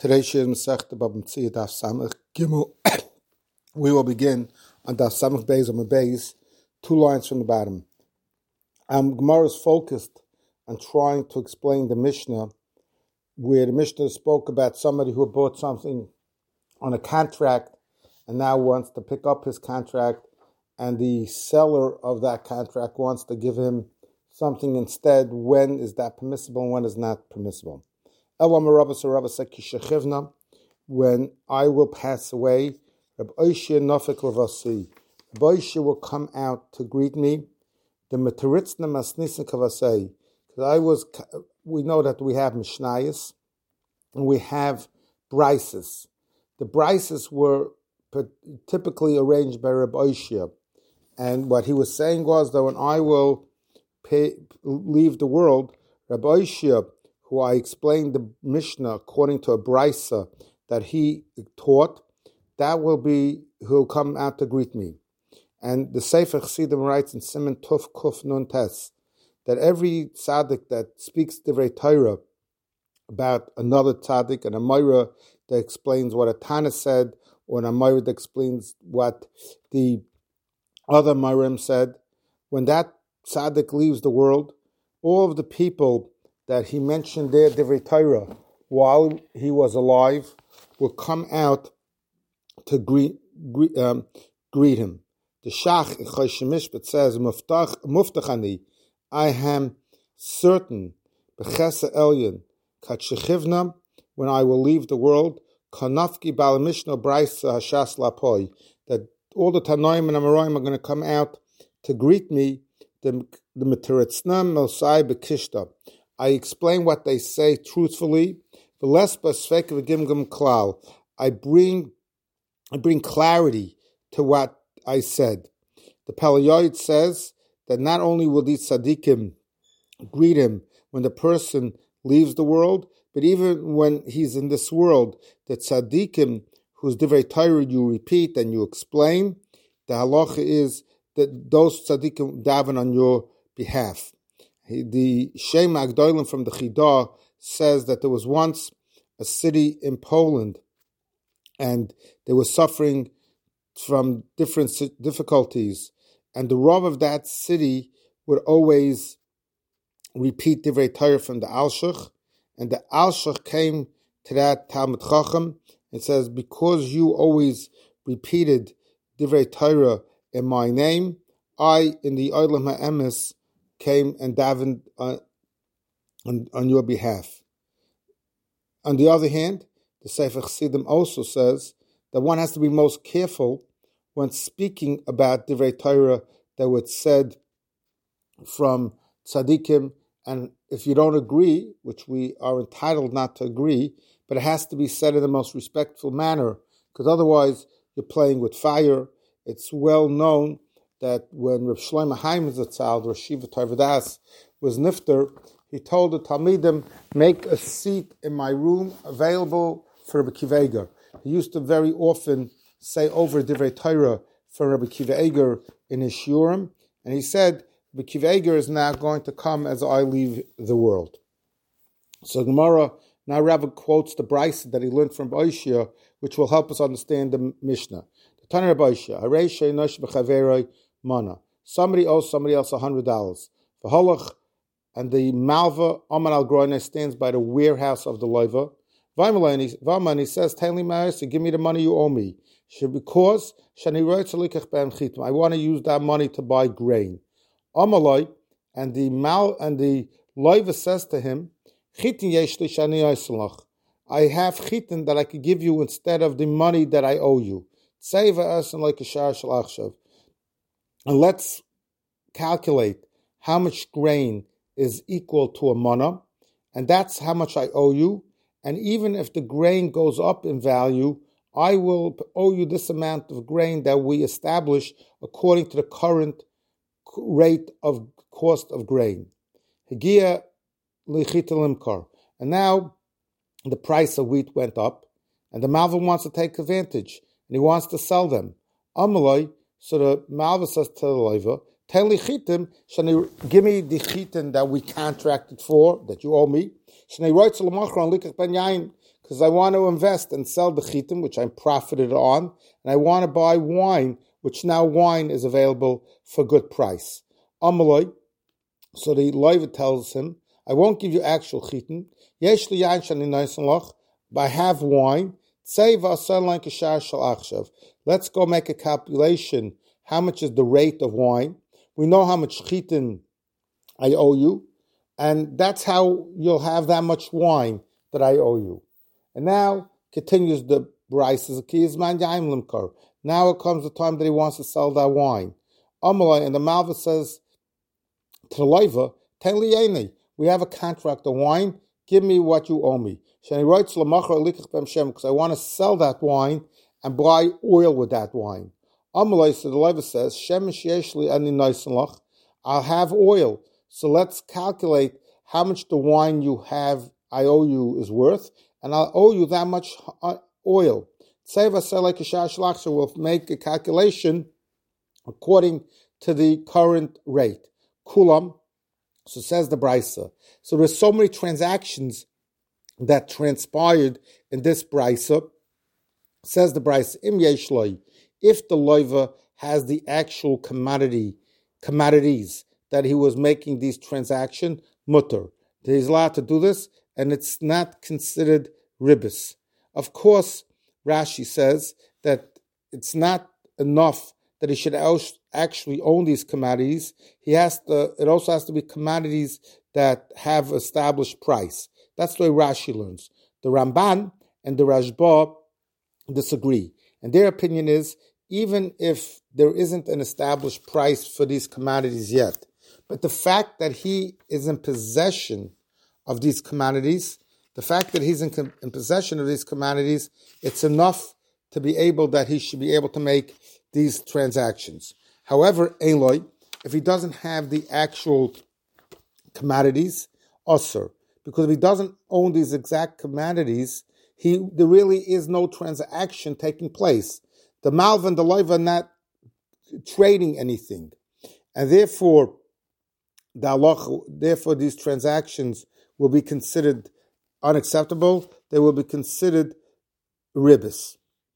Today's Shir Masechta Bava Metzia Daf Samach Gimel. We will begin on Daf Samach Beis on Beis, 2 lines from the bottom. Gemara is focused on trying to explain the Mishnah, where the Mishnah spoke about somebody who bought something on a contract and now wants to pick up his contract, and the seller of that contract wants to give him something instead. When is that permissible and when is not permissible? When I will pass away, Rabbi Oshia Nofek Lavasi, Rabbi Oshia will come out to greet me. The Meteritzna Masnisin Kavasei, because we know that we have Mishnayos and we have Brises. The Brises were typically arranged by Rabbi Oshia, and what he was saying was that when I will leave the world, Rabbi Oshia, who I explained the Mishnah according to a brisa that he taught, he'll come out to greet me. And the Sefer Chassidim writes in Siman Tuf Kuf Nun Tes that every tzaddik that speaks Divrei Torah about another tzaddik, an Amayra that explains what a Tana said, or an Amayra that explains what the other Mayrim said, when that tzaddik leaves the world, all of the people that he mentioned there, Divrei Torah, while he was alive, will come out to greet him. The Shach Mishpat says, Muftachani, I am certain, B'chesa Elyon, Katshechivna, when I will leave the world, Kanafki Balamishna Braisa Hashas Lapoi, that all the Tanoim and Amoraim are going to come out to greet me, the Meteritzna Mosai Bekishta. I explain what they say truthfully. I bring clarity to what I said. The Palayoid says that not only will these tzaddikim greet him when the person leaves the world, but even when he's in this world, the tzaddikim whose divrei Torah you repeat and you explain, the halacha is that those tzaddikim daven on your behalf. The Shem Agdolim from the Chidah says that there was once a city in Poland and they were suffering from different difficulties, and the Rav of that city would always repeat Divrei Torah from the Alshach, and the Alshach came to that Talmud Chacham and says, because you always repeated Divrei Torah in my name, I, in the Olam HaEmes, came and davened on your behalf. On the other hand, the Sefer Chassidim also says that one has to be most careful when speaking about Divrei Torah that was said from tzaddikim, and if you don't agree, which we are entitled not to agree, but it has to be said in the most respectful manner, because otherwise you're playing with fire. It's well known that when Rav Shlomo Haim Zatzal, Rosh Yeshiva Tarvadas, was nifter, he told the Talmidim, make a seat in my room available for Rabbi Akiva Eiger. He used to very often say over Divrei Torah for Rabbi Akiva Eiger in his shiurim, and he said, Rabbi Akiva Eiger is now going to come as I leave the world. So Gemara now Rabbi quotes the brisa that he learned from Oshia, which will help us understand the Mishnah. The Tana Rabbi Oshia, Harei she'enosh b'chaveroi mana. Somebody owes somebody else $100. V'holach, and the malva Aman al Groine stands by the warehouse of the loiva. V'amani says, "Tell me, give me the money you owe me. Because I want to use that money to buy grain." Amalai, and the loiva says to him, I have chitin that I could give you instead of the money that I owe you. And let's calculate how much grain is equal to a mana, and that's how much I owe you. And even if the grain goes up in value, I will owe you this amount of grain that we establish according to the current rate of cost of grain. Higia lichita limkar. And now the price of wheat went up, and the malva wants to take advantage, and he wants to sell them. Amalai, so the malva says to the loiva, Tell me chitim, give me the chitin that we contracted for, that you owe me. because I want to invest and sell the chitim, which I'm profited on, and I want to buy wine, which now wine is available for good price. Amaloi, so the loiva tells him, I won't give you actual chitim. Yesh li yain shani noisen loch, but I have wine. Let's go make a calculation. How much is the rate of wine? We know how much chitin I owe you, and that's how you'll have that much wine that I owe you. And now continues the Bryce as a key is man yaim limkar. Now it comes the time that he wants to sell that wine. Amalai, and the Malva says to the loiva, ten liyeni, we have a contract of wine. Give me what you owe me. Because I want to sell that wine and buy oil with that wine. Amalai, so the loiva says, Shemish yeshli ani noisenlach, I'll have oil. So let's calculate how much the wine you have, I owe you, is worth, and I'll owe you that much oil. So we'll make a calculation according to the current rate. Kulam, so says the Brisa. So there's so many transactions that transpired in this Brisa. Says the Brisa, Im yeshloi, if the loiva has the actual commodities that he was making these transactions, mutter. He's allowed to do this, and it's not considered ribis. Of course, Rashi says that it's not enough that he should actually own these commodities. It also has to be commodities that have established price. That's the way Rashi learns. The Ramban and the Rashba disagree. And their opinion is, even if there isn't an established price for these commodities yet, but the fact that he is in possession of these commodities, it's enough to be able that he should be able to make these transactions. However, Eloi, if he doesn't have the actual commodities, osir, because if he doesn't own these exact commodities, there really is no transaction taking place. The Malva and the Loiva are not trading anything, and therefore these transactions will be considered unacceptable. They will be considered ribis.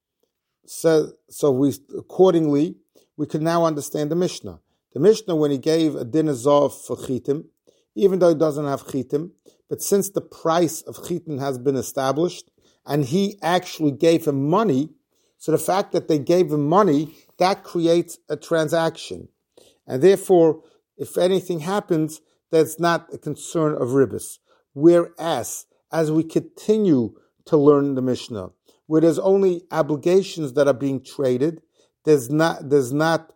So accordingly, we can now understand the Mishnah. The Mishnah, when he gave a din azov for chitim, even though he doesn't have chitim, but since the price of chitim has been established, and he actually gave him money, so the fact that they gave him money, that creates a transaction. And therefore, if anything happens, that's not a concern of ribis. Whereas, as we continue to learn the Mishnah, where there's only obligations that are being traded, there's not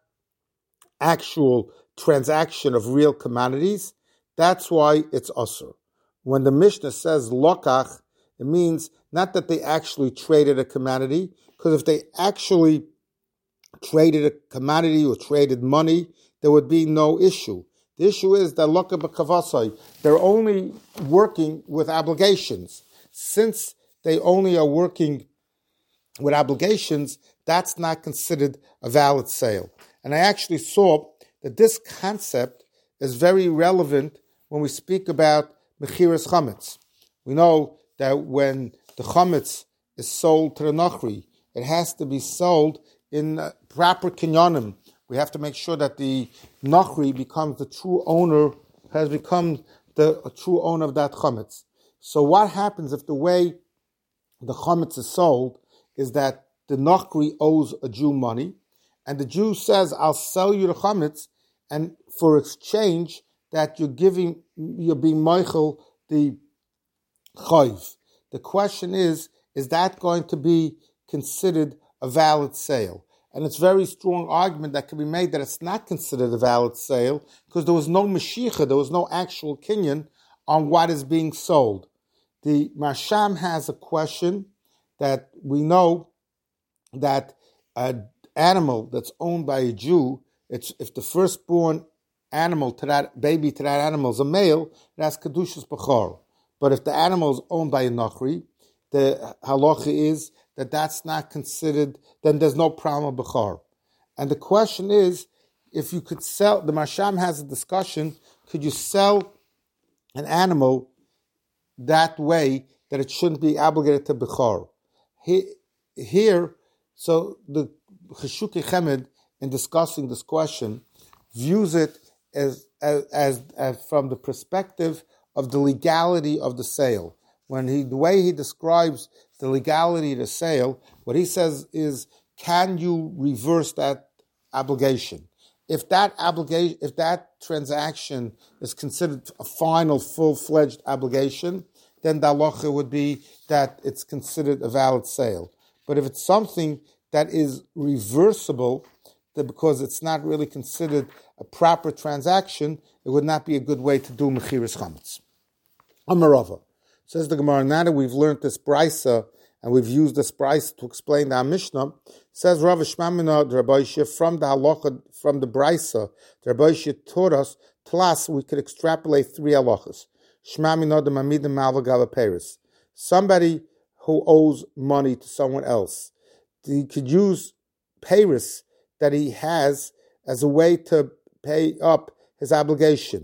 actual transaction of real commodities, that's why it's asur. When the Mishnah says lokach, it means not that they actually traded a commodity, because if they actually traded a commodity or traded money, there would be no issue. The issue is that lokach b'kavasai, they're only working with obligations. Since they only are working with obligations, that's not considered a valid sale. And I actually saw that this concept is very relevant when we speak about mechiras chametz. We know that when the chametz is sold to the nachri, it has to be sold in proper kinyanim. We have to make sure that the nachri becomes the true owner, has become the true owner of that chametz. So what happens if the way the chametz is sold is that the nachri owes a Jew money, and the Jew says, I'll sell you the chametz, and for exchange that you're being meichel the chayv. The question is that going to be considered a valid sale? And it's a very strong argument that can be made that it's not considered a valid sale because there was no mashicha, there was no actual kinyan on what is being sold. The Marsham has a question that we know that an animal that's owned by a Jew, if the firstborn animal to that baby to that animal is a male, it has kedushas b'chor. But if the animal is owned by a nachri, the halacha is that that's not considered, then there's no problem of b'chor. And the question is, if you could sell, the Marsham has a discussion, could you sell an animal that way that it shouldn't be obligated to Bechor. Here, so the Cheshukei Chemed, in discussing this question, views it as from the perspective of the legality of the sale. The way he describes the legality of the sale, what he says is, can you reverse that obligation? If that transaction is considered a final, full-fledged obligation, then the halacha would be that it's considered a valid sale. But if it's something that is reversible, because it's not really considered a proper transaction, it would not be a good way to do mechiras chametz. Amarava. Says the Gemara, now that we've learned this brisa, and we've used this brisa to explain the Mishnah, says Rav Shmamina the Rabbi Shia, from the halacha, from the brisa, the Rabbi Shia taught us, plus we could extrapolate 3 halachas. Shmamina the Mamidim Malva Galaperis. Somebody who owes money to someone else, he could use Paris that he has as a way to pay up his obligation.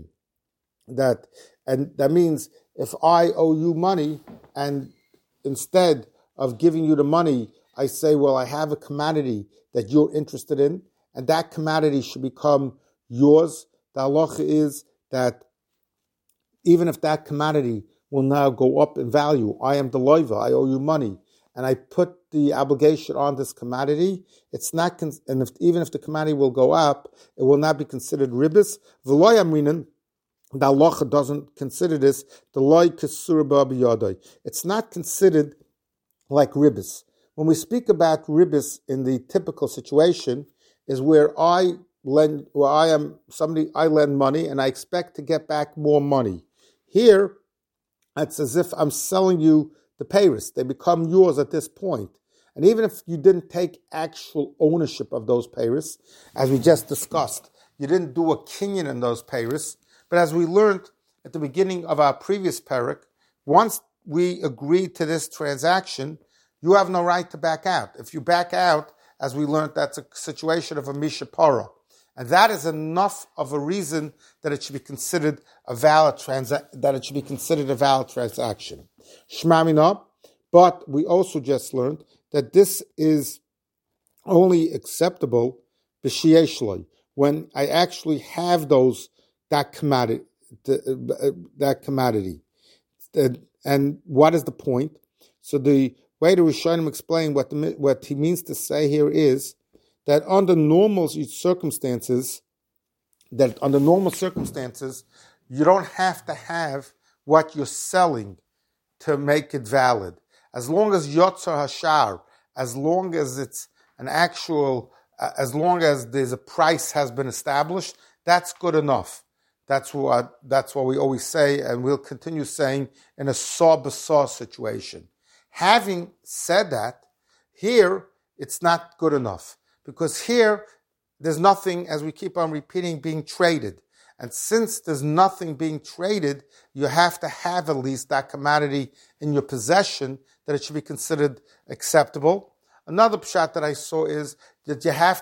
And that means if I owe you money, and instead of giving you the money, I say, well, I have a commodity that you're interested in, and that commodity should become yours. The halacha is that even if that commodity will now go up in value, I am the loiva, I owe you money, and I put the obligation on this commodity, it's not, even if the commodity will go up, it will not be considered ribis. V'lo yamrinan, the halacha doesn't consider this. The loy kesura b'yadai. It's not considered like ribis. When we speak about ribis in the typical situation, is where I lend money and I expect to get back more money. Here, it's as if I'm selling you the payers. They become yours at this point. And even if you didn't take actual ownership of those payers, as we just discussed, you didn't do a kinyan in those payers. But as we learned at the beginning of our previous parak, once we agreed to this transaction, you have no right to back out. If you back out, as we learned, that's a situation of a mishapara. And that is enough of a reason that it should be considered a valid transaction. Shmamina, but we also just learned that this is only acceptable b'shiyeshloi, when I actually have that commodity. And what is the point? So the way the Rishonim explain what he means to say here is that under normal circumstances, you don't have to have what you're selling to make it valid. As long as Yotzar Hashar, as long as it's an actual, as long as there's a price has been established, that's good enough. That's what we always say, and we'll continue saying in a saw-b'saw situation. Having said that, here it's not good enough, because here there's nothing, as we keep on repeating, being traded. And since there's nothing being traded, you have to have at least that commodity in your possession that it should be considered acceptable. Another pshat that I saw is that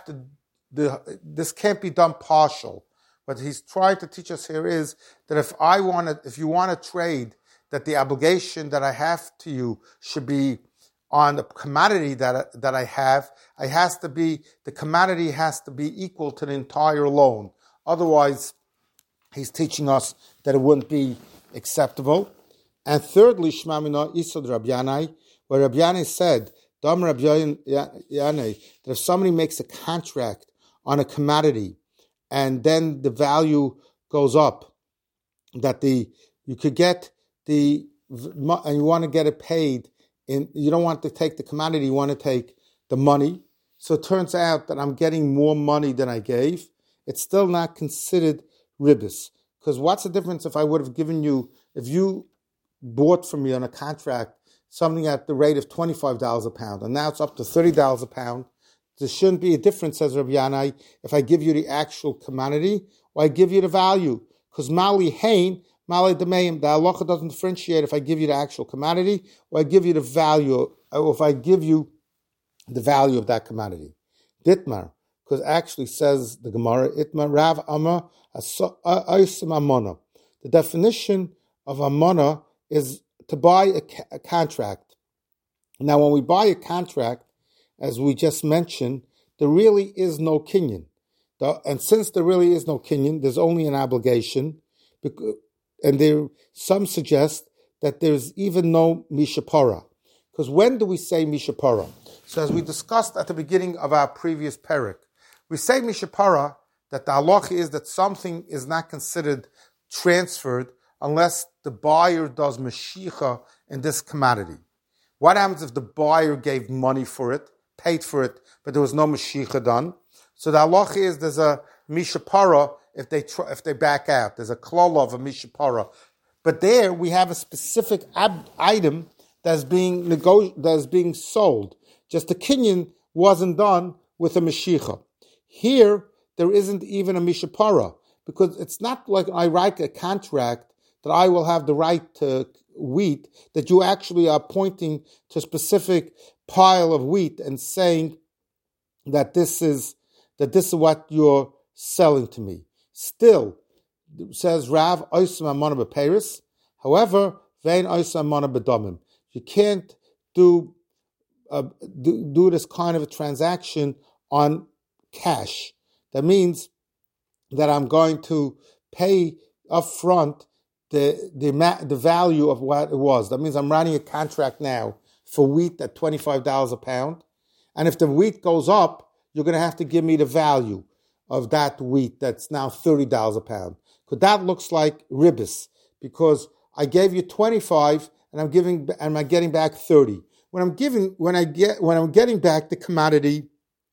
this can't be done partial. What he's trying to teach us here is that if you want to trade, that the obligation that I have to you should be on the commodity that I have, the commodity has to be equal to the entire loan. Otherwise, he's teaching us that it wouldn't be acceptable. And thirdly, Shmamina Isod Rabbi Yanai, where Rabbi Yanai said, Dam Rabbi Yanai, that if somebody makes a contract on a commodity and then the value goes up, that you could get and you want to get it paid, you don't want to take the commodity, you want to take the money. So it turns out that I'm getting more money than I gave. It's still not considered ribis. Because what's the difference if I would have given you, if you bought from me on a contract something at the rate of $25 a pound, and now it's up to $30 a pound, there shouldn't be a difference, says Rabbi Yanai, if I give you the actual commodity or I give you the value. Because Mali Hain, Mali Demeim, the halacha doesn't differentiate if I give you the actual commodity or I give you the value, or if I give you the value of that commodity. Ditmar, because actually says the Gemara, Itmar Rav Amar Aisim Amona. The definition of Amona is to buy a contract. Now, when we buy a contract, as we just mentioned, there really is no kinyan. And since there really is no kinyan, there's only an obligation. And some suggest that there's even no mishapara. Because when do we say mishapara? So as we discussed at the beginning of our previous parak, we say mishapara that the halacha is that something is not considered transferred unless the buyer does mashicha in this commodity. What happens if the buyer gave money for it, paid for it, but there was no mashicha done? So the halacha is there's a mishapara if they back out. There's a klala of a mishapara. But there we have a specific item that's being sold. Just the kinyan wasn't done with a mashicha. Here, there isn't even a mishapara, because it's not like I write a contract that I will have the right to wheat, that you actually are pointing to a specific pile of wheat and saying that this is what you're selling to me. Still, says Rav, oisam amana b'peiros. However, vein oisam amana b'damim. You can't do this kind of a transaction on cash. That means that I'm going to pay up front the value of what it was. That means I'm writing a contract now for wheat at $25 a pound. And if the wheat goes up, you're going to have to give me the value of that wheat that's now $30 a pound. Because that looks like ribis, because I gave you 25 and I'm getting back 30. When I'm getting back the commodity,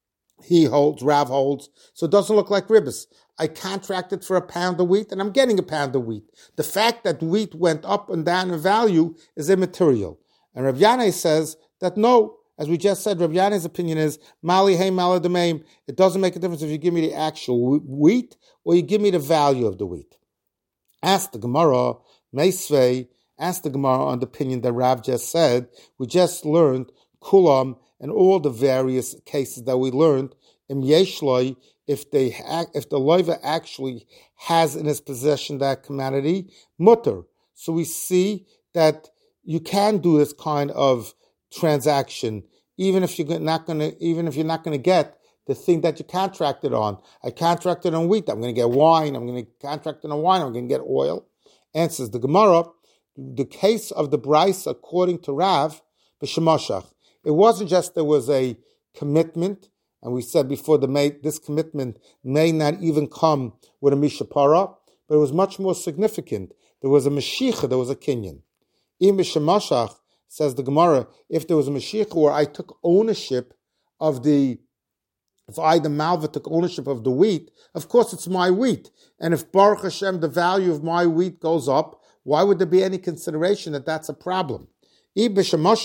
Rav holds, so it doesn't look like ribis. I contracted for a pound of wheat and I'm getting a pound of wheat. The fact that wheat went up and down in value is immaterial. And Rav Yanai says that no, as we just said, Rav Yanai's opinion is mali hey mala demaim. It doesn't make a difference if you give me the actual wheat or you give me the value of the wheat. Ask the Gemara, Meisvei, ask the Gemara on the opinion that Rav just said. We just learned kulam and all the various cases that we learned im yeshloi, if the loiva actually has in his possession that commodity, mutter. So we see that you can do this kind of transaction, even if you're not going to get the thing that you contracted on. I contracted on wheat. I'm going to get wine. I'm going to contract on wine. I'm going to get oil. Answers the Gemara, the case of the Bryce according to Rav, b'shemashach. It wasn't just there was a commitment, and we said before this commitment may not even come with a mishapara, but it was much more significant. There was a mashicha, there was a kinyan. Im b'shemashach, says the Gemara, if there was a mashicha where I took ownership of if I, the Malva, took ownership of the wheat, of course it's my wheat. And if Baruch Hashem, the value of my wheat goes up, why would there be any consideration that that's a problem? Answers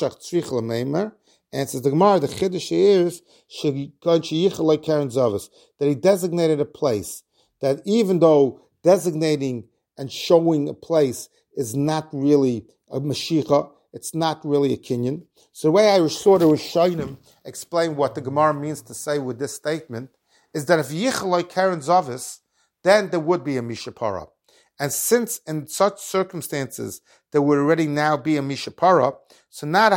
the Gemara, the Chiddush is that he designated a place, that even though designating and showing a place is not really a Mashiach, it's not really a kinyan. So the way I sort of Rishonim explain what the Gemara means to say with this statement is that if Yichaloi Karen Zavis, then there would be a Mishapara. And since in such circumstances there would already now be a Mishapara, so now the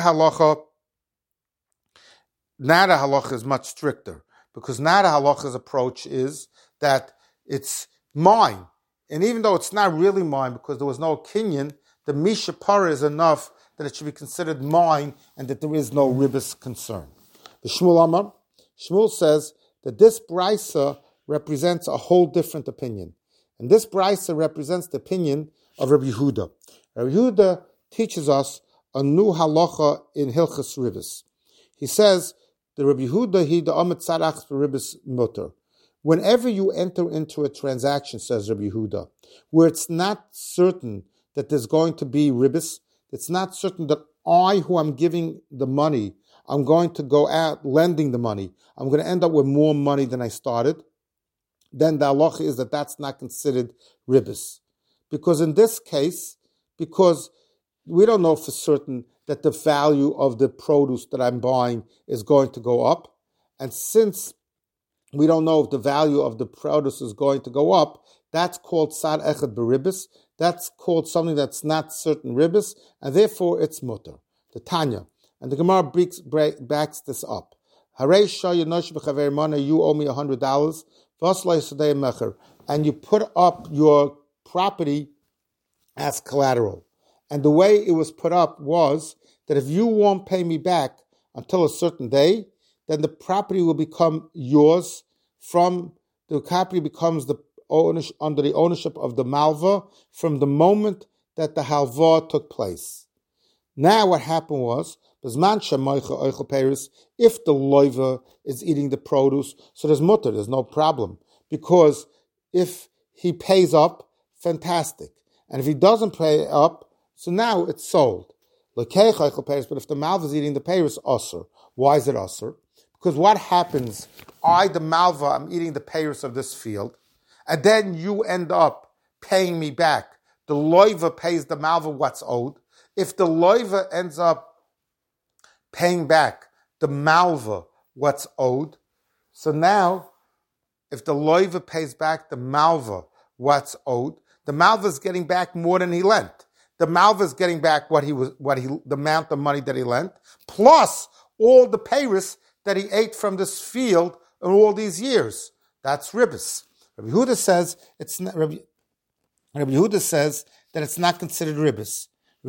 halacha is much stricter. Because now the halacha's approach is that it's mine. And even though it's not really mine because there was no kinyan, the Mishapara is enough that it should be considered mine and that there is no ribis concern. The Shmuel Amar, Shmuel says that this brisa represents a whole different opinion. And this brisa represents the opinion of Rabbi Yehuda. Rabbi Yehuda teaches us a new halacha in Hilchas Ribis. He says, the Rabbi Yehuda, he the Amet Tzarach Ribis Mutter. Whenever you enter into a transaction, says Rabbi Yehuda, where it's not certain that there's going to be ribis, it's not certain that I, who am giving the money, I'm going to go out lending the money, I'm going to end up with more money than I started, then the halacha is that that's not considered ribis. Because in this case, because we don't know for certain that the value of the produce that I'm buying is going to go up, and since we don't know if the value of the produce is going to go up, that's called Sad Echad Beribis. that's called something that's not certain ribbis, and therefore it's mutter. The Tanya. And the Gemara backs this up. You owe me $100, and you put up your property as collateral. And the way it was put up was that if you won't pay me back until a certain day, then the property will become yours. The property becomes under the ownership of the malva from the moment that the halva took place. Now what happened was, if the loiva is eating the produce, so there's mutter, there's no problem. Because if he pays up, fantastic. And if he doesn't pay up, so now it's sold. But if the malva is eating the peiros, osur. Why is it osur? Because what happens, the malva, I'm eating the peiros of this field, and then you end up paying me back. The loiva pays the malva what's owed. If the loiva ends up paying back the malva what's owed, so now, if the loiva pays back the malva what's owed, the malva is getting back more than he lent. The malva is getting back the amount of money that he lent, plus all the peiros that he ate from this field in all these years. That's ribbis. Rabbi Yehuda says that it's not considered ribbis.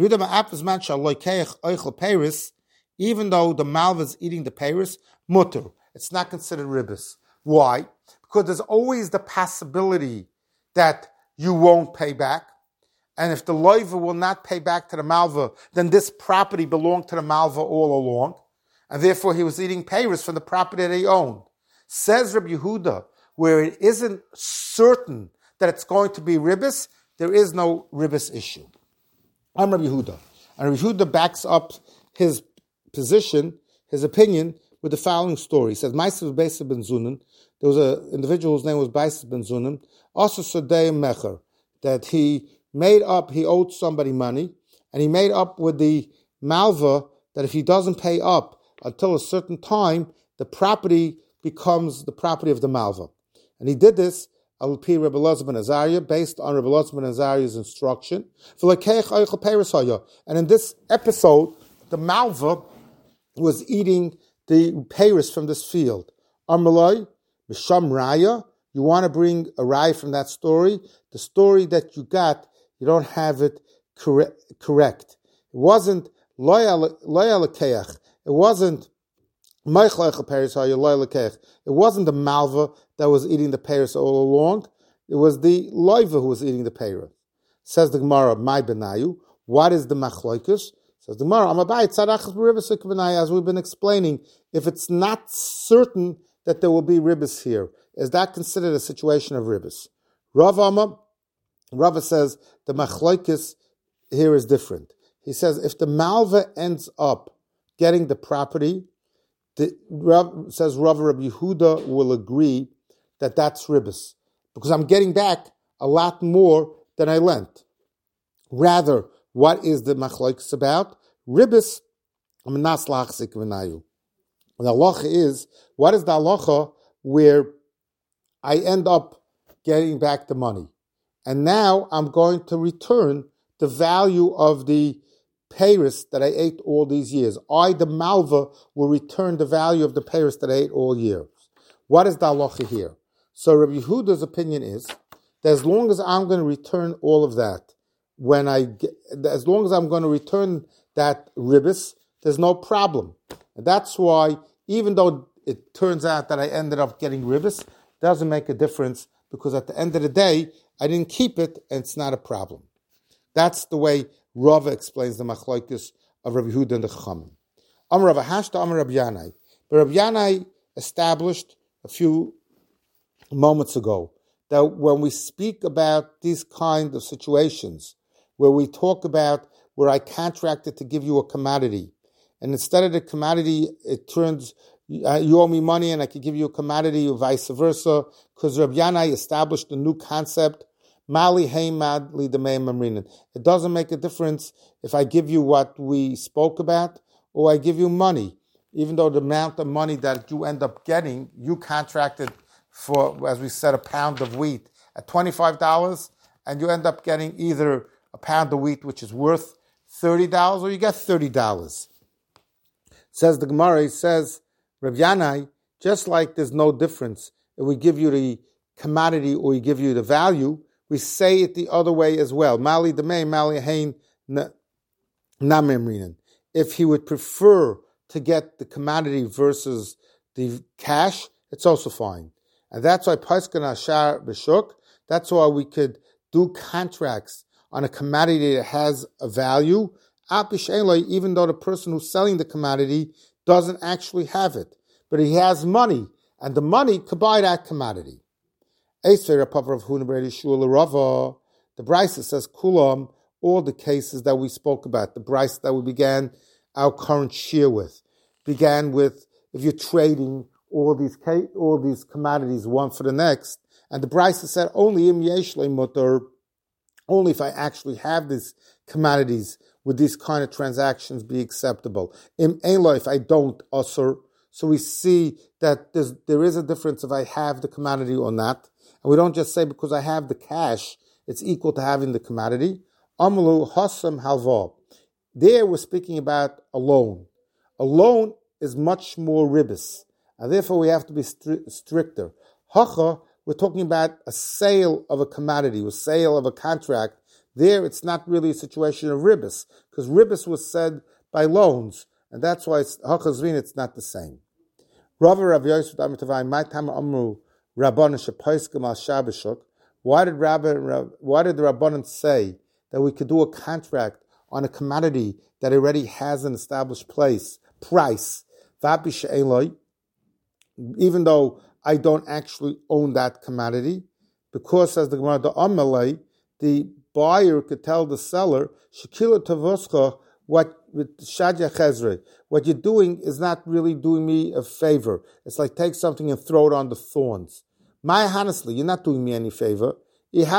Even though the malva is eating the peiros, mutter. It's not considered ribbis. Why? Because there's always the possibility that you won't pay back. And if the loiva will not pay back to the malva, then this property belonged to the malva all along. And therefore he was eating peiros from the property that he owned. Says Rabbi Yehuda, where it isn't certain that it's going to be ribbis, there is no ribbis issue. I'm Rabbi Yehuda. And Rabbi Yehuda backs up his position, his opinion, with the following story. He says, Ma'asav Beis ben Zunan, there was an individual whose name was Beis ben Zunan, also Sodei Mecher, that he owed somebody money, and he made up with the malva that if he doesn't pay up until a certain time, the property becomes the property of the malva. And he did this al-pi Rebbe Elazar ben Azariah, based on Rebbe Elazar ben Azariah's instruction. And in this episode, the malva was eating the peiros from this field. Amalai, Misham Raya, you want to bring a raya from that story? The story that you got, you don't have it correct. It wasn't loyal lekeach. It wasn't it wasn't the malva that was eating the peiros all along. It was the loiva who was eating the peiros. Says the Gemara, my benayu. What is the machloikus? Says the Gemara, as we've been explaining, if it's not certain that there will be ribbis here, is that considered a situation of ribbis? Rava says the machloikus here is different. He says if the malva ends up getting the property, says Rabbi Yehuda will agree that that's ribbis, because I'm getting back a lot more than I lent. Rather, what is the machlokes about? Ribbis, the halacha is, what is the halacha where I end up getting back the money? And now I'm going to return the value of the peiros that I ate all these years. The malva, will return the value of the peiros that I ate all years. What is the halacha here? So Rabbi Yehuda's opinion is that as long as I'm going to return all of that, as long as I'm going to return that ribbis, there's no problem. And that's why, even though it turns out that I ended up getting ribbis, it doesn't make a difference, because at the end of the day, I didn't keep it, and it's not a problem. That's the way Rava explains the machlokes of Rabbi Yehuda and the Chachamim. Amar Rava Hashta, Amar Rabbi Yanai. But Rabbi Yanai established a few moments ago that when we speak about these kind of situations, where we talk about where I contracted to give you a commodity, and instead of the commodity, it turns, you owe me money and I could give you a commodity, or vice versa, because Rabbi Yanai established a new concept, Mali Heimad Li Demei Mamrinin. It doesn't make a difference if I give you what we spoke about, or I give you money. Even though the amount of money that you end up getting, you contracted for, as we said, a pound of wheat at $25, and you end up getting either a pound of wheat which is worth $30 or you get $30. Says the Gemara, says Rav Yanai, just like there's no difference if we give you the commodity or we give you the value, we say it the other way as well. Mali demei, mali hein namemrinen. If he would prefer to get the commodity versus the cash, it's also fine. And that's why Paskan Ashar B'Shuk, that's why we could do contracts on a commodity that has a value, even though the person who's selling the commodity doesn't actually have it. But he has money, and the money could buy that commodity. The Brisa says, Kulam, all the cases that we spoke about, the Brisa that we began our current shir with, began with, if you're trading all these commodities one for the next, and the Brisa said, only im yeshle mutar, only if I actually have these commodities, would these kind of transactions be acceptable. Im einlo, if I don't, asur. So we see that there is a difference if I have the commodity or not. And we don't just say because I have the cash, it's equal to having the commodity. Amalu hasam halva. There we're speaking about a loan. A loan is much more ribis, and therefore we have to be stricter. Hacha, we're talking about a sale of a commodity, a sale of a contract. There it's not really a situation of ribis, because ribis was said by loans, and that's why it's hachazrin, it's not the same. Rava Rav Yosef Amitavai, my time amru Rabbanan shepaiskim al shabashuk. Why did the Rabbanan say that we could do a contract on a commodity that already has an established price, even though I don't actually own that commodity? Because, as the Gemara, the buyer could tell the seller, what you're doing is not really doing me a favor. It's like take something and throw it on the thorns. Honestly, you're not doing me any favor. If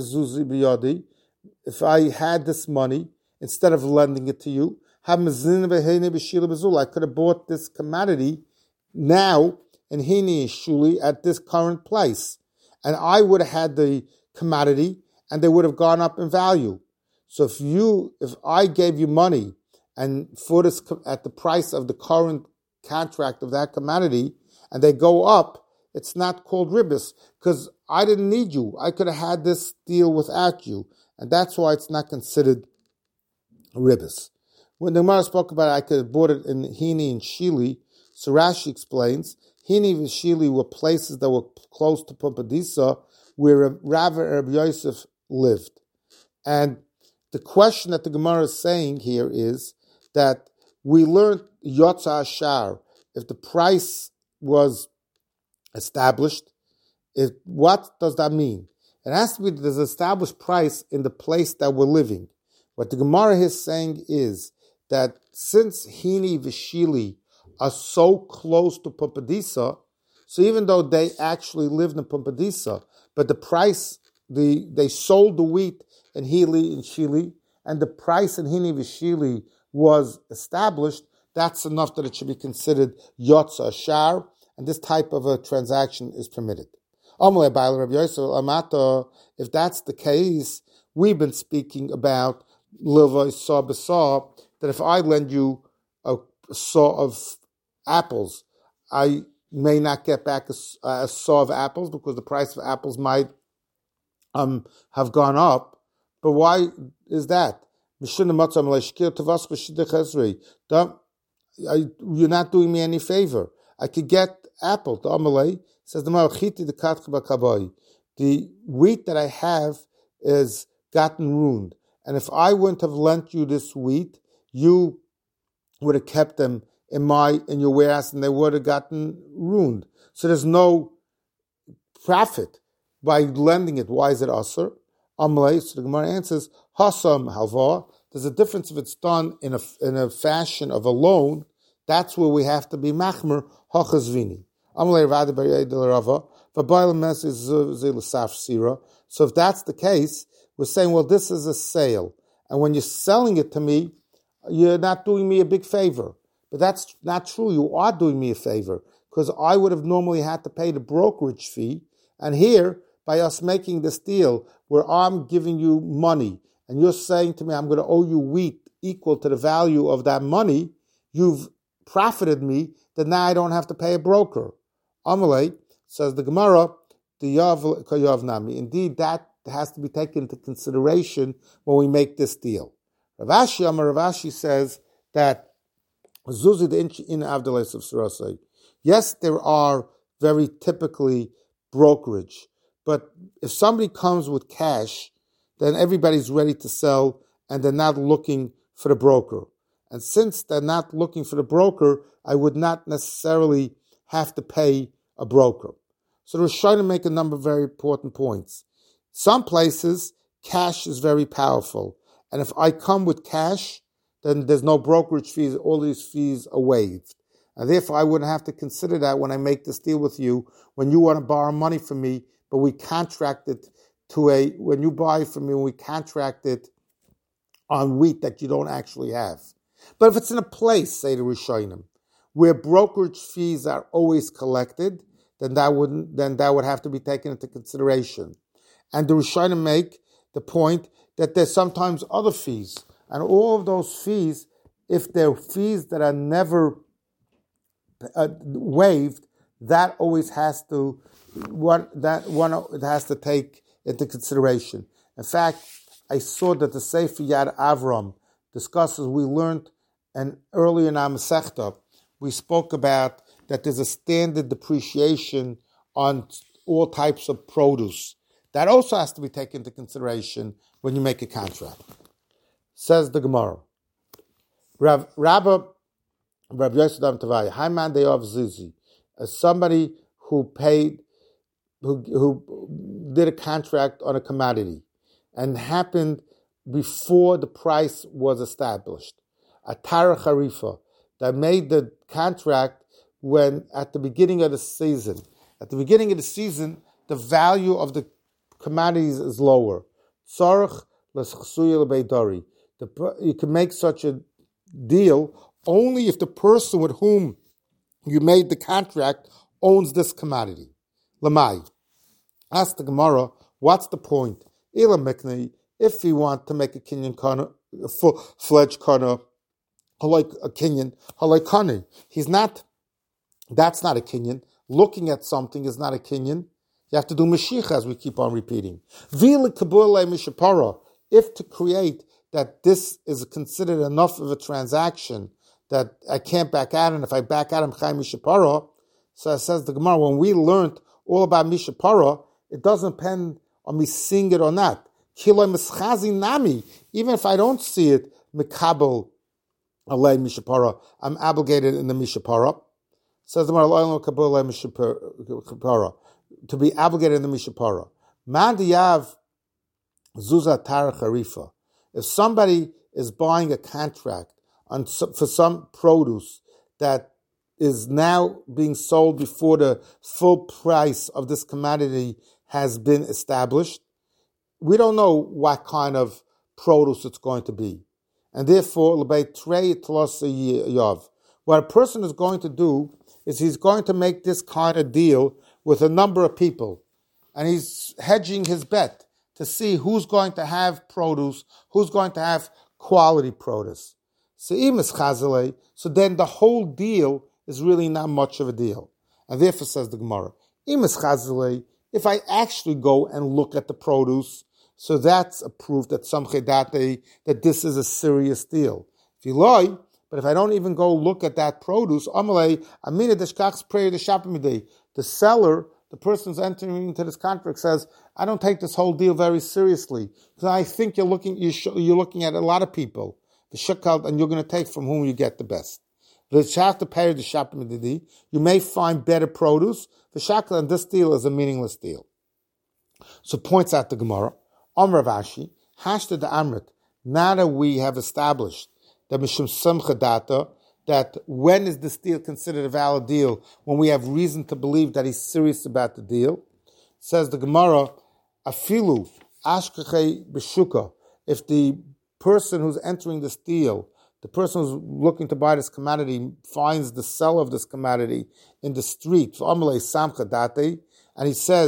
I had this money, instead of lending it to you, I could have bought this commodity now in Hini Shuli at this current price. And I would have had the commodity and they would have gone up in value. So if I gave you money and for this at the price of the current contract of that commodity and they go up, it's not called ribis because I didn't need you. I could have had this deal without you. And that's why it's not considered ribis. When the Gemara spoke about it, I could have bought it in Hini and Shili. So Rashi explains, Hini and Shili were places that were close to Pumbedisa where Rav and Rabbi Yosef lived. And the question that the Gemara is saying here is that we learned Yotza Ashar, if the price was established, what does that mean? It has to be that there's an established price in the place that we're living. What the Gemara is saying is that since Hini Vishili are so close to Pumbedisa, so even though they actually lived in Pumbedisa, but the price, they sold the wheat in Hili and Shili, and the price in Hini Vishili was established, that's enough that it should be considered Yotza Ashar, and this type of a transaction is permitted. If that's the case, we've been speaking about Livay Saw Besar, that if I lend you a saw of apples, I may not get back a saw of apples because the price of apples might have gone up. But why is that? You're not doing me any favor. I could get apple. The Amalei says the wheat that I have is gotten ruined. And if I wouldn't have lent you this wheat, you would have kept them in your warehouse and they would have gotten ruined. So there's no profit by lending it. Why is it asur? Amalei, so the Gemara answers, Hasam halva. There's a difference if it's done in a fashion of a loan. That's where we have to be machmer hachazvini. Amalei rada b'yedel rava v'bayil mes is zilasaf sira. So if that's the case, we're saying, well, this is a sale, and when you're selling it to me, you're not doing me a big favor. But that's not true. You are doing me a favor because I would have normally had to pay the brokerage fee, and here, by us making this deal where I'm giving you money and you're saying to me, I'm going to owe you wheat equal to the value of that money, you've profited me, then now I don't have to pay a broker. Amalei, says the Gemara, the Yav Kayav Nami. Indeed, that has to be taken into consideration when we make this deal. Rav Ashi says that Zuzi the in Avdeles of Sarasai. Yes, there are very typically brokerage, but if somebody comes with cash, then everybody's ready to sell and they're not looking for the broker. And since they're not looking for the broker, I would not necessarily have to pay a broker. So the Rishonim make a number of very important points. Some places, cash is very powerful. And if I come with cash, then there's no brokerage fees. All these fees are waived. And therefore, I wouldn't have to consider that when I make this deal with you, when you want to borrow money from me, but we contracted when you buy from me, we contracted on wheat that you don't actually have. But if it's in a place, say the Rishonim, where brokerage fees are always collected, then that would have to be taken into consideration. And the Rishonim make the point that there's sometimes other fees, and all of those fees, if they're fees that are never waived, that always has to it has to take into consideration. In fact, I saw that the Sefer Yad Avram discusses. We learned, and earlier in our Masechta, we spoke about that there's a standard depreciation on all types of produce. That also has to be taken into consideration when you make a contract. Says the Gemara, Rav Yosef Tavai, Haiman De'ov Zizi, somebody who did a contract on a commodity and happened before the price was established. A Tara Harifa, that made the contract when at the beginning of the season. At the beginning of the season, the value of the commodities is lower. Tzarech l'schsuya l'beidari. You can make such a deal only if the person with whom you made the contract owns this commodity. Lamai. Ask the Gemara, what's the point? Ila miknei, if you want to make a kinyan kana, a full-fledged kana, like a kinyan, like kani. That's not a kinyan. Looking at something is not a kinyan. You have to do mashiach, as we keep on repeating. Vila kabule mishapara, if to create that this is considered enough of a transaction that I can't back out, and if I back out, I'm chai mishapara. So it says the Gemara, when we learned all about mishapara, it doesn't depend on me seeing it or not. Kiloi mischazi nami, even if I don't see it, mikabel alei mishapara, I'm obligated in the mishapara. Says the Gemara, to be obligated in the mishapara. Man diyav zuzah tar harifa. If somebody is buying a contract for some produce that is now being sold before the full price of this commodity has been established, we don't know what kind of produce it's going to be. And therefore, what a person is going to do is he's going to make this kind of deal with a number of people. And he's hedging his bet to see who's going to have produce, who's going to have quality produce. So then the whole deal is really not much of a deal. And therefore, says the Gemara, if I actually go and look at the produce, so that's a proof that that this is a serious deal. If you lie, but if I don't even go look at that produce, the seller, the person who's entering into this contract, says, I don't take this whole deal very seriously because I think you're looking at a lot of people, and you're going to take from whom you get the best. You may find better produce. And this deal is a meaningless deal. So points out the Gemara, Amr Vashi, Hashta de Amrit, now that we have established that Mishum Simcha Data, that when is this deal considered a valid deal? When we have reason to believe that he's serious about the deal. Says the Gemara, Afilu, Ashkechei Beshuka, if the person who's entering this deal, the person who's looking to buy this commodity, finds the seller of this commodity in the street, and he says,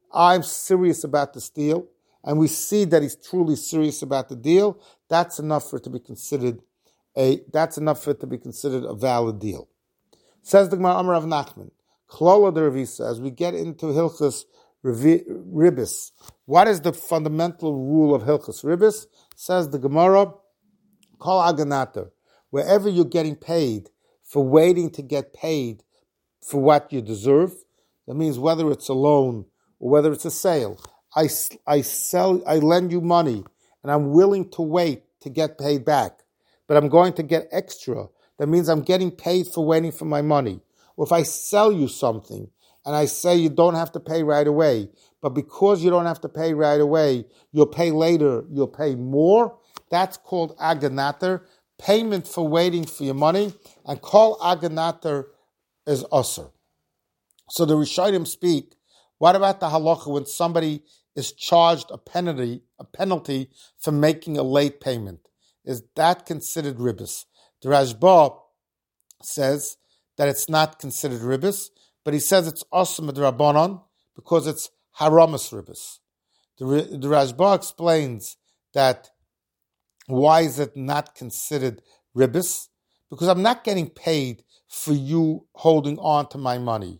I'm serious about this deal, and we see that he's truly serious about the deal, that's enough for it to be considered a valid deal. Says the Gemara Amar Rav Nachman, Klola de Revisa, as we get into Hilchas Ribis, what is the fundamental rule of Hilchas Ribis? Says the Gemara, Kol Aganater, wherever you're getting paid for waiting to get paid for what you deserve, that means whether it's a loan or whether it's a sale, I lend you money and I'm willing to wait to get paid back, but I'm going to get extra. That means I'm getting paid for waiting for my money. Or if I sell you something and I say you don't have to pay right away, but because you don't have to pay right away, you'll pay later, you'll pay more, that's called aganater, payment for waiting for your money, and call aganater is usher. So the Rishonim speak, what about the halacha when somebody is charged a penalty for making a late payment? Is that considered ribis? The Rashba says that it's not considered ribis, but he says it's osam d'Rabbanan because it's haramas ribis. The Rashba explains that why is it not considered ribis? Because I'm not getting paid for you holding on to my money.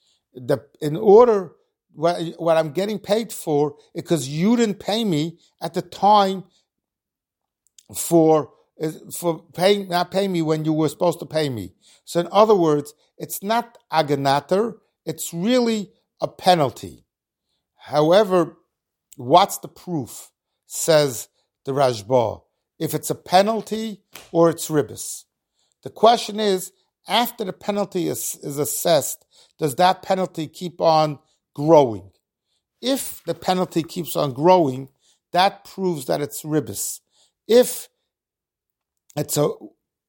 What I'm getting paid for is because you didn't pay me at the time for not paying me when you were supposed to pay me. So in other words, it's not aganater, it's really a penalty. However, what's the proof, says the Rashba, if it's a penalty or it's ribis? The question is, after the penalty is assessed, does that penalty keep on growing? If the penalty keeps on growing, that proves that it's ribis. If it's a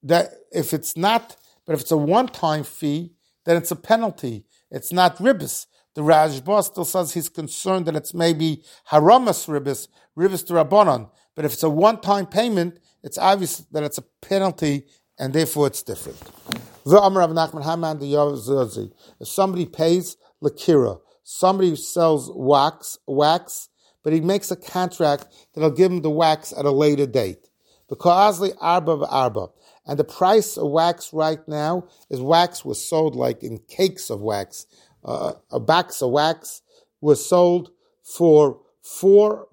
one-time fee, then it's a penalty. It's not ribis. The Rashba still says he's concerned that it's maybe haramas ribis d'Rabbanan. But if it's a one-time payment, it's obvious that it's a penalty, and therefore it's different. If somebody pays lakira, somebody sells wax, but he makes a contract that'll give him the wax at a later date. Because arba, and the price of wax right now is wax was sold like in cakes of wax. A box of wax was sold for four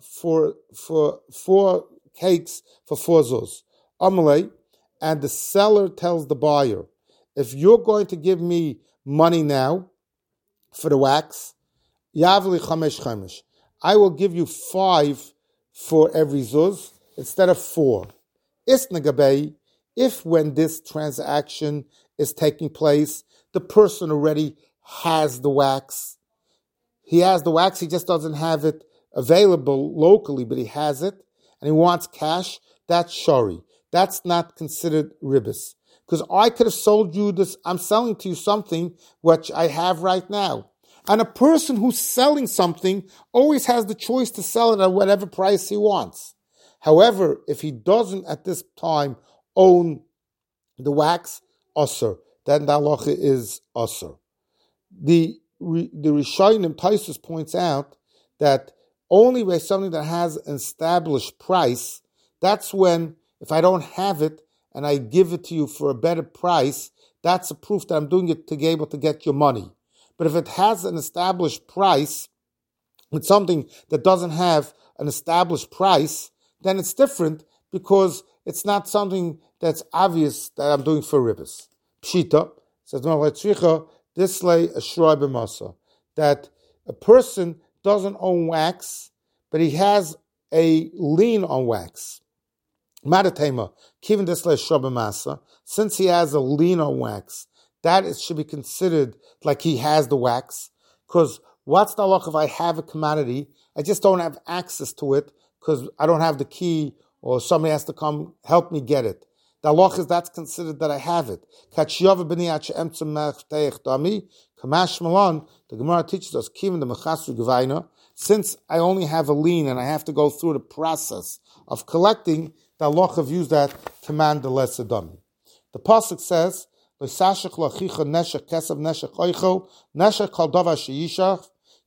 cakes for 4 zuz. Amalei, and the seller tells the buyer, if you're going to give me money now for the wax, yavli chamesh, I will give you 5 for every zuz instead of 4. Isnagabei, if when this transaction is taking place, the person already has the wax. He has the wax, he just doesn't have it available locally, but he has it, and he wants cash, that's shari. That's not considered ribis. Because I could have sold you this, I'm selling to you something which I have right now. And a person who's selling something always has the choice to sell it at whatever price he wants. However, if he doesn't at this time own the wax, osir, then the halacha is osir. The Rishonim, Taisus points out that only by something that has an established price, that's when, if I don't have it and I give it to you for a better price, that's a proof that I'm doing it to be able to get your money. But if it has an established price, with something that doesn't have an established price, then it's different because it's not something that's obvious that I'm doing for ribis. Pshita, says this lay a shroy b'masa, that a person doesn't own wax, but he has a lien on wax. Madatema, given this lay shroy b'masa, since he has a lien on wax, that it should be considered like he has the wax. Because what's the halacha if I have a commodity, I just don't have access to it because I don't have the key or somebody has to come help me get it. The halacha is that's considered that I have it. The Gemara teaches us, since I only have a lien and I have to go through the process of collecting, the halacha views that command the lesser dummy. The pasuk says,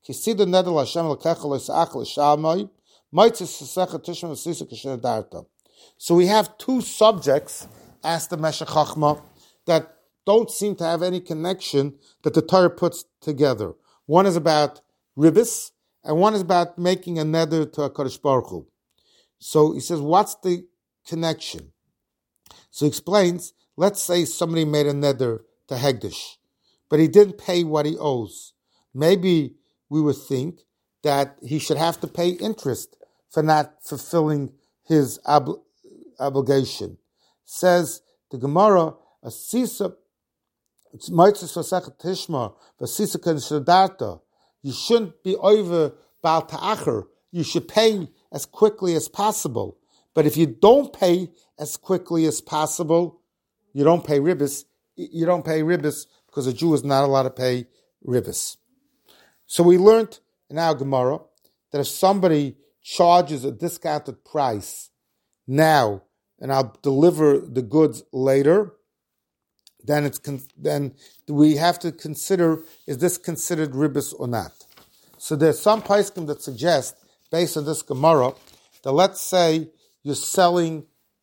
Kisida Neder Hashem Lekecha Leisach Leshamai, Maitzis Sesecha Tishma V'Sisa K'Shen Darta. So we have two subjects, asked the Meshech Chochmah, that don't seem to have any connection that the Torah puts together. One is about ribbis, and one is about making a neder to HaKadosh Baruch Hu. So he says, what's the connection? So he explains, let's say somebody made a neder to Hegdish, but he didn't pay what he owes. Maybe we would think that he should have to pay interest for not fulfilling his obligation. Says the Gemara, a sisa, it's mitzvah v'sechet tishma, v'sisa k'nshadarta. You shouldn't be over bal ta'acher. You should pay as quickly as possible. But if you don't pay as quickly as possible, you don't pay ribbis. You don't pay ribbis because a Jew is not allowed to pay ribbis. So we learned in our Gemara that if somebody charges a discounted price now and I'll deliver the goods later, then we have to consider, is this considered ribbis or not? So there's some poskim that suggest, based on this Gemara, that let's say you're selling,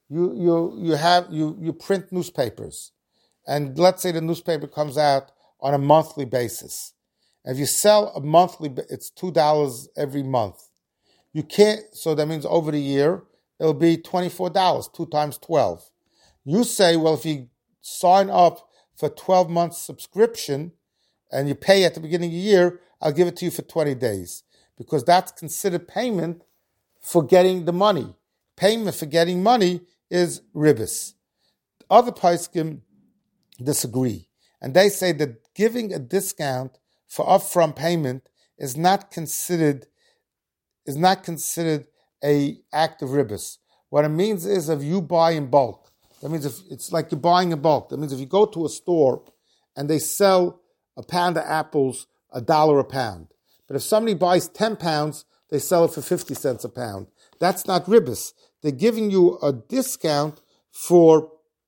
you print newspapers, and let's say the newspaper comes out on a monthly basis. If you sell a monthly, it's $2 every month. You can't, so that means over the year, it'll be $24, 2 times 12. You say, well, if you sign up for 12 months subscription and you pay at the beginning of the year, I'll give it to you for 20 days. Because that's considered payment for getting the money. Payment for getting money is ribbis. Other poskim disagree. And they say that giving a discount for upfront payment is not considered a act of ribbis. What it means is if you buy in bulk, that means if it's like you're buying in bulk. That means if you go to a store and they sell a pound of apples $1 a pound. But if somebody buys 10 pounds, they sell it for 50 cents a pound. That's not ribbis. They're giving you a discount for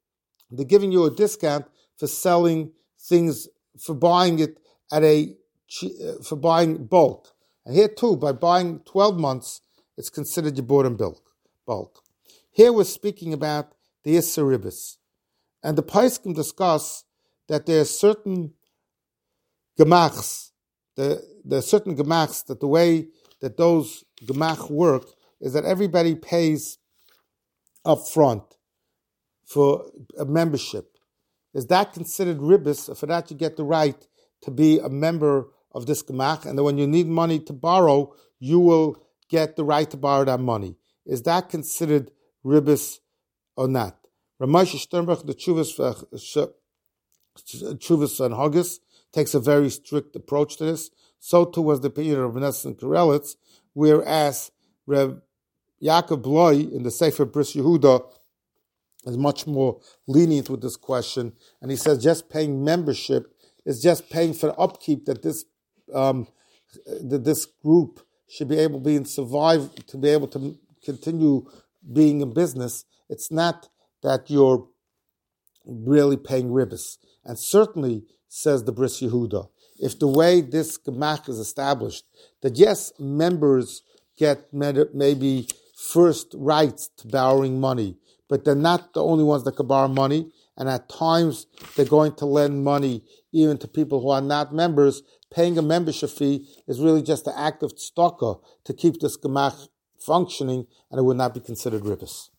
selling things, for buying it for buying bulk. And here too, by buying 12 months, it's considered you bought in bulk. Here we're speaking about the Issa ribbis. And the poskim discuss that there are certain gemachs, there are certain gemachs that the way that those gemach work is that everybody pays up front for a membership. Is that considered ribbis? For that you get the right to be a member of this gemach, and then when you need money to borrow, you will get the right to borrow that money. Is that considered ribbis or not? Ramesh Sternberg, the Chuvas and Haggis, takes a very strict approach to this. So too was the opinion of Nesson Karelitz, whereas Reb Yaakov Bloy in the Sefer Bris Yehuda is much more lenient with this question, and he says just paying membership is just paying for upkeep that this group should be able to be able to continue being in business. It's not that you're really paying ribbis. And certainly, says the Bris Yehuda, if the way this gemach is established, that yes, members get maybe first rights to borrowing money, but they're not the only ones that can borrow money, and at times they're going to lend money even to people who are not members. Paying a membership fee is really just an act of tzedakah to keep this gemach functioning, and it would not be considered ribbis.